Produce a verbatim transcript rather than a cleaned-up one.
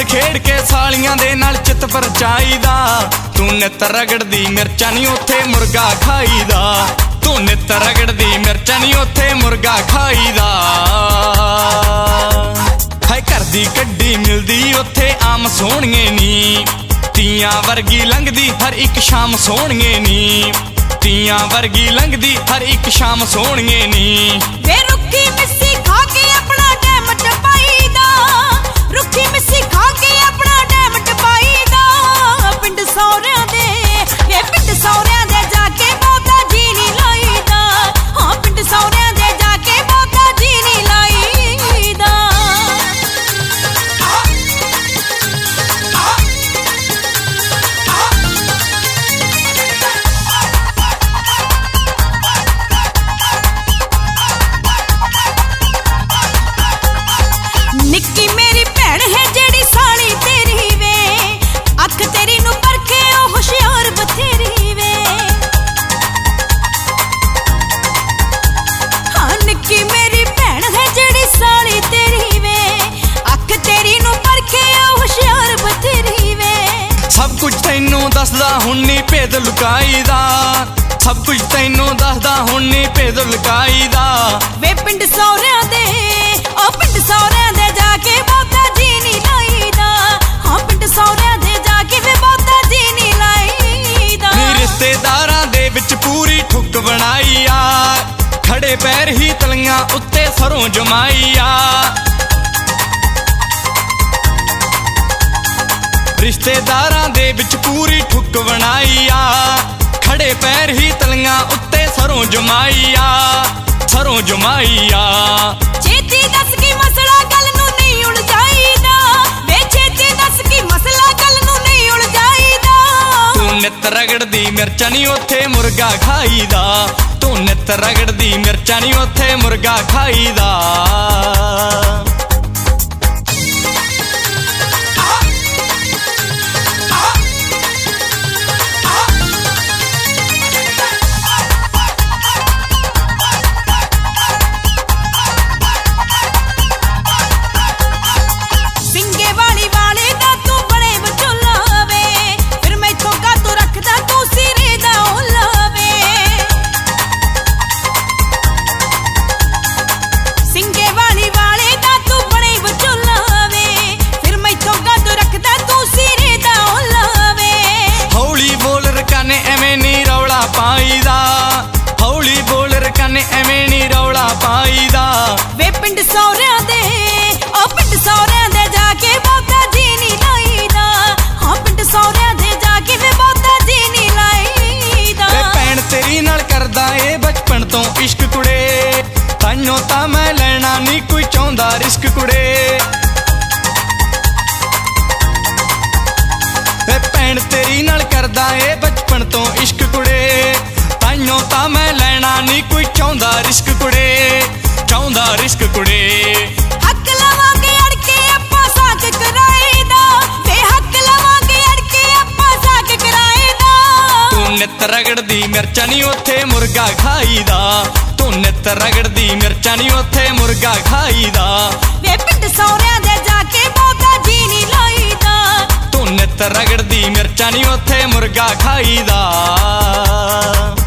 खेड के सालियां दे नाल चित परचाईदा। तू नित रगड़दी मिर्चा नी उत्थे मुर्गा खाईदा। तू नित रगड़दी मिर्चा नी उत्थे मुर्गा खाईदा। हाय घर दी कड्डी मिलदी उत्थे आम सोहणिए नी। तियां वर्गी लंघदी हर एक शाम सोहणिए नी। तियां वर्गी लंघदी हर एक शाम सोहणिए नी। वे रुखी मिस्सी खा के अपना टैम टपाईदा। रुखी मिस्सी खा के अपना टैम टपाईदा। पिंड सौरियां दे वे पिंड सौरियां दे जाके बहुता जी नी लाईदा। हाँ पिंड सौरियां दे जाके बहुता जी नी लाईदा। निक्की मेरी भैन है जेड़ी साली तेरी वे। अख तेरी नू परखे ओ होशियार बथेरी वे। हाँ निक्की मेरी भैन है जेड़ी साली तेरी वे। अख तेरी नू परखे ओ होशियार बथेरी वे। सब कुछ तैनू दसदा हुण नी भेद लुकाईदा। सब कुछ तैनू दसदा हुण नी भेद लुकाईदा। वे पिंड सौरियां दे ओ पिंड सौरियां दे जाके बहुता जी नी लाईदा। हाँ पिंड सौरियां दे जाके वे बहुता जी नी लाईदा। नी रिश्तेदारां दे विच पूरी ठुक बनाई आ। खड़े पैर ही तलियां उत्ते सरों जमाई आ। रिश्तेदारां दे विच पूरी ठुक बनाई आ। खड़े पैर ही तलियां उत्ते सरों जमाई आ। सरों जमाई आ। छेती दस की मसला गल नू नहीं उलझाईदा। वे छेती दस की मसला गल नू नहीं उलझाईदा। तू नित रगड़दी मिर्चा नी उत्थे मुर्गा खाईदा। तू नित रगड़दी मिर्चा नी उत्थे मुर्गा खाईदा। सिंगे वाली वाले दा तू बड़े विचोला वे। फिर मैथों का तू रखदा तू सिरे दा ओला वे। सिंगे वाली वाले दा तू बड़े विचोला वे। फिर मैथों का तू रखदा तू सिरे दा ओला वे। हौली बोल रकाने एवें नी रौला पाईदा। हौली बोल रकाने एवें नी रौला पाईदा। वे पिंड सौरियां दे ओ पिंड सौरियां दे जाके बहुता जी नी लाईदा। हाँ पिंड सौरियां दे जाके वे बहुता जी नी लाईदा। वे भैन तेरी नाल करदा ए बचपन तो इश्क कुड़े। ताइयों तां मैं लेना नी कोई चाहुंदा रिस्क कुड़े। वे भैन तेरी नाल करदा ए बचपन तो इश्क कुड़े। ताइयों तां मैं लेना नी कोई चाहुंदा रिस्क कुड़े। चाहुंदा रिस्क कुड़े। हक लवांगे अड़के आपां साक कराईदा। वे हक लवांगे अड़के आपां साक कराईदा। तू नित रगड़दी मिर्चा नी उत्थे मुर्गा खाईदा। तू नित रगड़दी मिर्चा नी उत्थे मुर्गा खाईदा। वे पिंड सौरियां दे जाके बहुता जी नी लाईदा। तू नित रगड़दी मिर्चा नी उत्थे मुर्गा खाईदा।